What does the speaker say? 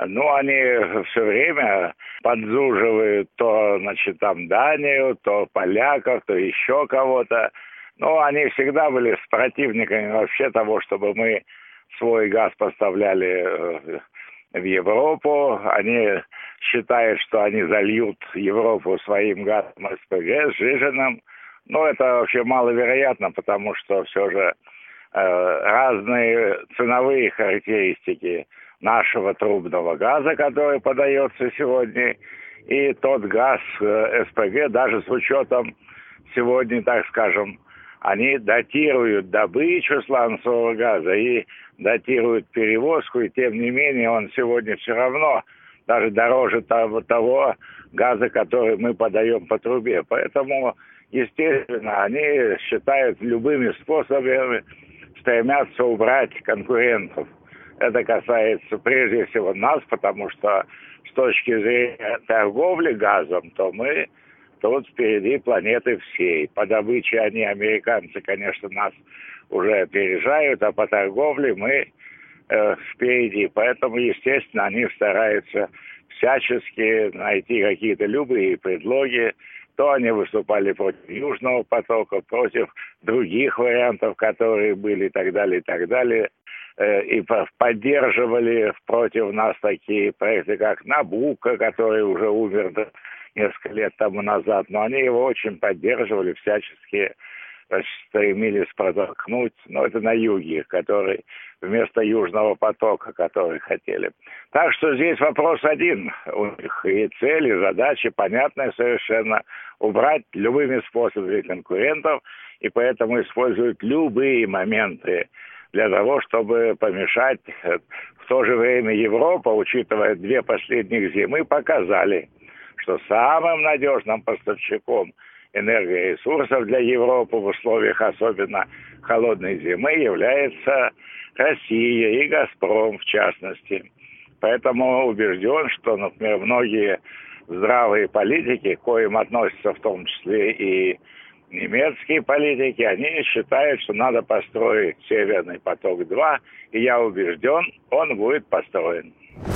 Ну, они все время подзуживают то, значит, там Данию, то поляков, то еще кого-то. Но они всегда были с противниками вообще того, чтобы мы свой газ поставляли в Европу. Они считают, что они зальют Европу своим газом СПГ, сжиженным. Но это вообще маловероятно, потому что все же разные ценовые характеристики нашего трубного газа, который подается сегодня, и тот газ СПГ, даже с учетом сегодня, так скажем, они датируют добычу сланцевого газа и датируют перевозку, и тем не менее он сегодня все равно даже дороже того газа, который мы подаем по трубе. Поэтому, естественно, они считают любыми способами, стремятся убрать конкурентов. Это касается прежде всего нас, потому что с точки зрения торговли газом, то мы тут впереди планеты всей. По добыче они, американцы, конечно, нас уже опережают, а по торговле мы впереди. Поэтому, естественно, они стараются всячески найти какие-то любые предлоги. То они выступали против Южного потока, против других вариантов, которые были, и так далее, и так далее. И поддерживали против нас такие проекты, как Набуко, который уже умер несколько лет тому назад. Но они его очень поддерживали, всячески стремились протолкнуть. Но это на юге, который вместо Южного потока, который хотели. Так что здесь вопрос один у них. И цель, и задача понятная совершенно. Убрать любыми способами конкурентов. И поэтому используют любые моменты для того, чтобы помешать. В то же время Европа, учитывая две последних зимы, показали, что самым надежным поставщиком энергоресурсов для Европы в условиях особенно холодной зимы является Россия и «Газпром» в частности. Поэтому убежден, что, например, многие здравые политики, к коим относятся в том числе и немецкие политики, они считают, что надо построить «Северный поток-2», и я убежден, он будет построен.